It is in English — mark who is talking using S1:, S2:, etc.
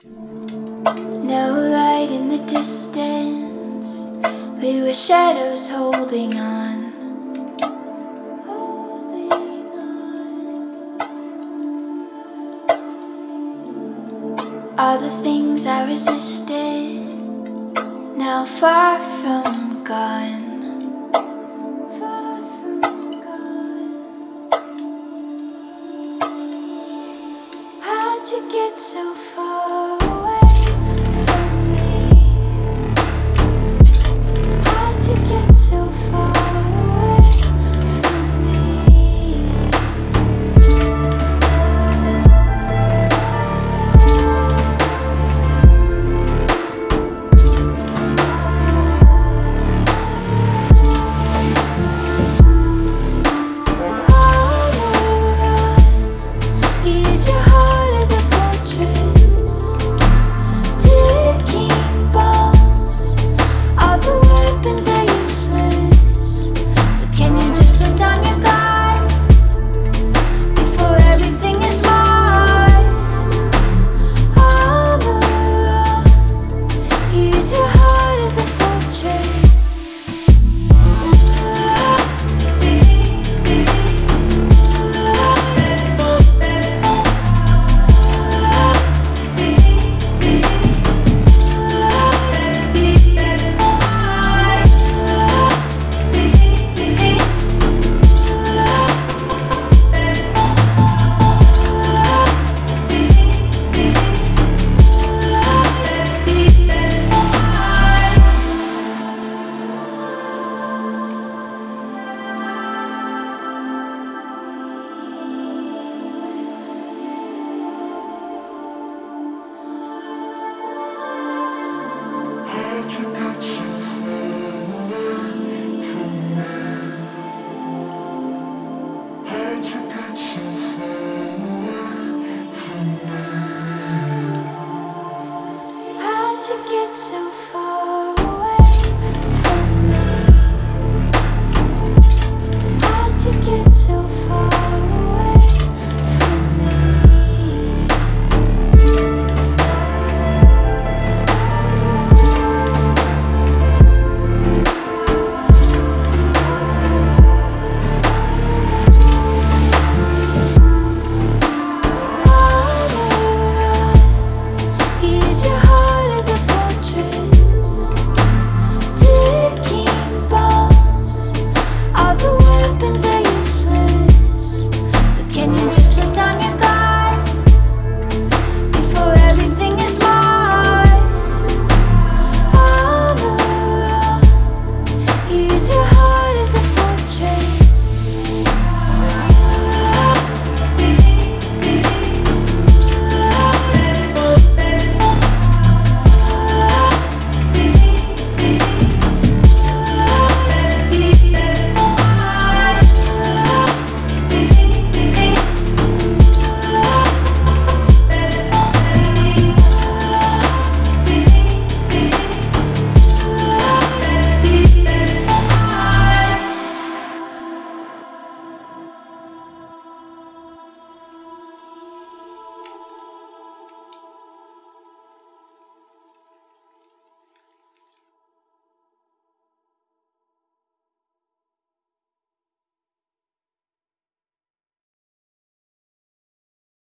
S1: No light in the distance, we were shadows holding on. All the things I resisted, now far from gone. How'd you get so far away from me? How'd you get so far away from me? Use your heart as a fortress, ticking bombs. All the weapons are useless. So can you just let down your guard before everything is marred? Armor up. Use your heart as a fortress.
S2: How'd you get so